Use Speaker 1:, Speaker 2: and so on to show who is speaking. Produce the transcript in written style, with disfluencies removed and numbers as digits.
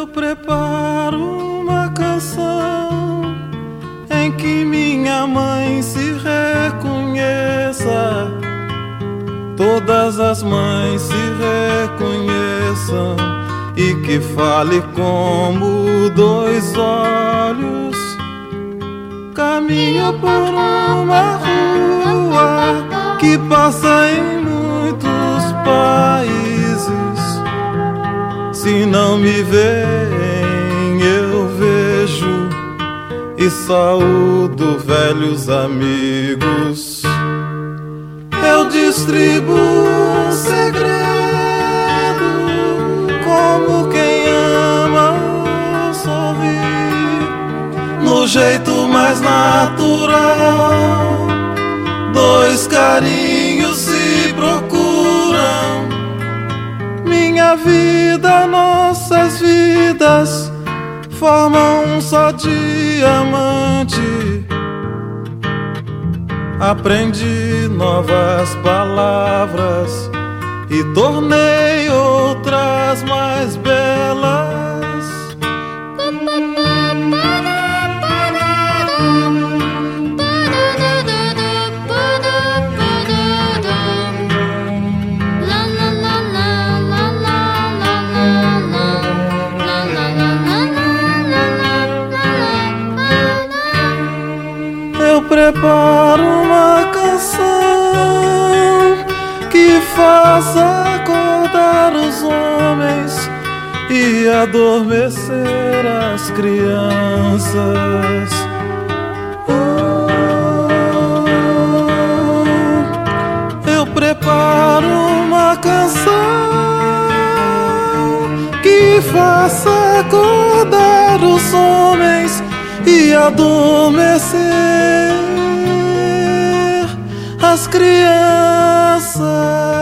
Speaker 1: Eu preparo uma canção em que minha mãe se reconheça, todas as mães se reconheçam, e que fale como dois olhos. Caminho por uma rua que passa em muitos países. Se não me veem, eu vejo e saúdo velhos amigos. Eu distribuo um segredo, como quem ama sorrir, no jeito mais natural. Dois carinhos se procuram. Minha vida, nossas vidas formam um só diamante. Aprendi novas palavras e tornei outras mais belas. Eu preparo uma canção que faça acordar os homens e adormecer as crianças. Eu preparo uma canção que faça acordar os homens e adormecer as crianças.